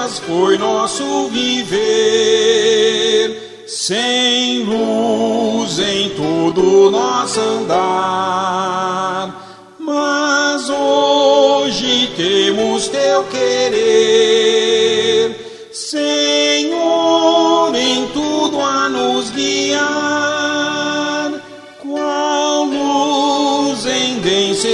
trevas foi nosso viver, sem luz em todo nosso andar. Mas hoje temos teu querer, Senhor, em tudo a nos guiar. Qual luz em densa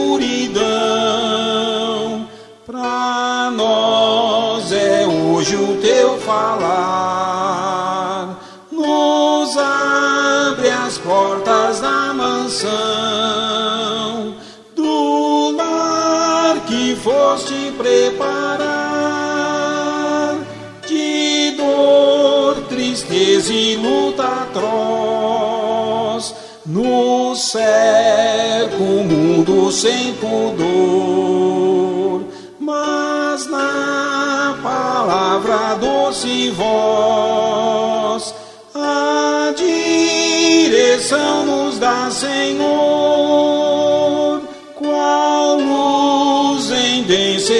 escuridão, pra nós é hoje o teu falar. Nos abre as portas da mansão, do lar que foste preparar, de dor, tristeza e luta atroz. Nos cerca o mundo sem pudor, mas na palavra doce voz a direção nos dá, Senhor. Qual luz em densa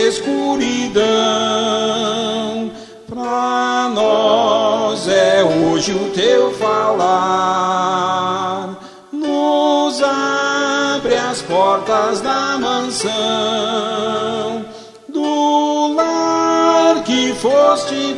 escuridão, pra nós é hoje o teu falar. Nos abre as portas da mansão, do lar que foste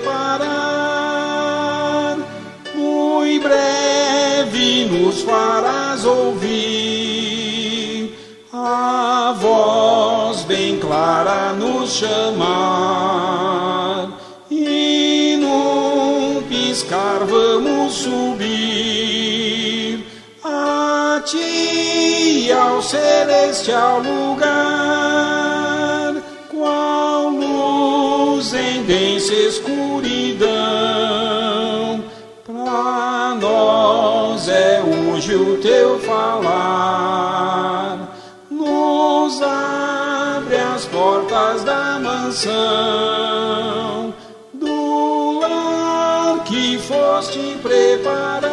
preparar. Muito breve nos farás ouvir a voz bem clara nos chamar, e num piscar vamos subir a ti, ao celestial lugar. Qual luz em densa escuridão, pra nós é hoje o teu falar. Nos abre as portas da mansão, do lar que foste preparar.